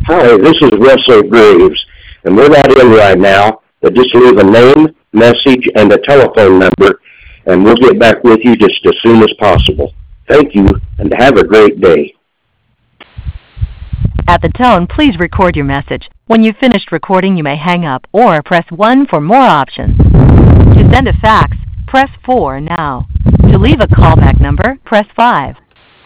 Hi, this is Russell Graves, and we're not in right now, but just leave a name, message, and a telephone number, and we'll get back with you just as soon as possible. Thank you, and have a great day. At the tone, please record your message. When you've finished recording, you may hang up or press 1 for more options. To send a fax, press 4 now. To leave a callback number, press 5.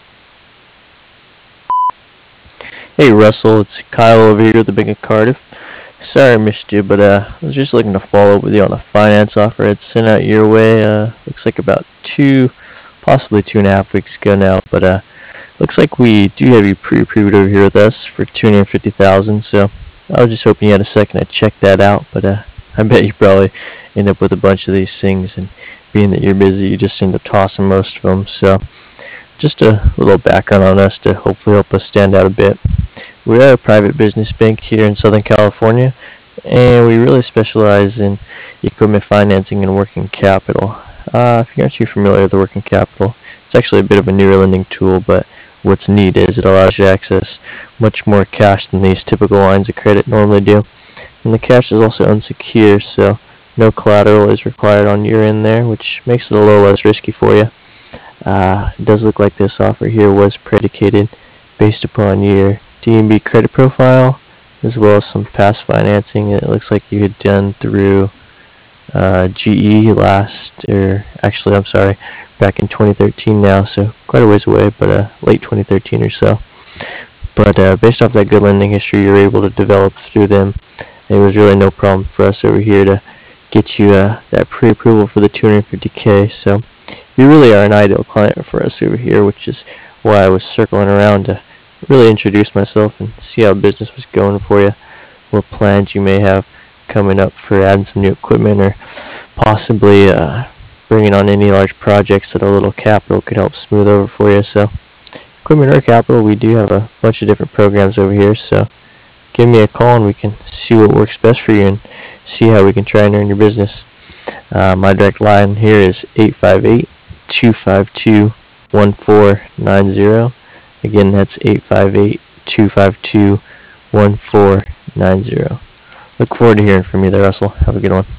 Hey Russell, it's Kyle over here at the Bank of Cardiff. Sorry I missed you, but I was just looking to follow up with you on a finance offer I'd sent out your way. Looks like about possibly 2.5 weeks ago now, but looks like we do have you pre-approved over here with us for $250,000. So I was just hoping you had a second to check that out, but I bet you probably end up with a bunch of these things, and being that you're busy, you just end up tossing most of them. So just a little background on us to hopefully help us stand out a bit. We are a private business bank here in Southern California, and we really specialize in equipment financing and working capital. If you're not too familiar with the working capital, it's actually a bit of a newer lending tool, but what's neat is it allows you to access much more cash than these typical lines of credit normally do. And the cash is also unsecure, so no collateral is required on your end there, which makes it a little less risky for you. It does look like this offer here was predicated based upon your D&B credit profile, as well as some past financing. It looks like you had done through GE back in 2013 now, so quite a ways away, but late 2013 or so. But based off that good lending history you're able to develop through them, it was really no problem for us over here to get you that pre-approval for the $250K. So you really are an ideal client for us over here, which is why I was circling around to really introduce myself and see how business was going for you, what plans you may have coming up for adding some new equipment, or possibly bringing on any large projects that a little capital could help smooth over for you. So equipment or capital, we do have a bunch of different programs over here, so give me a call and we can see what works best for you and see how we can try and earn your business. My direct line here is 858-252-1490. Again, that's 858-252-1490. Look forward to hearing from you there, Russell. Have a good one.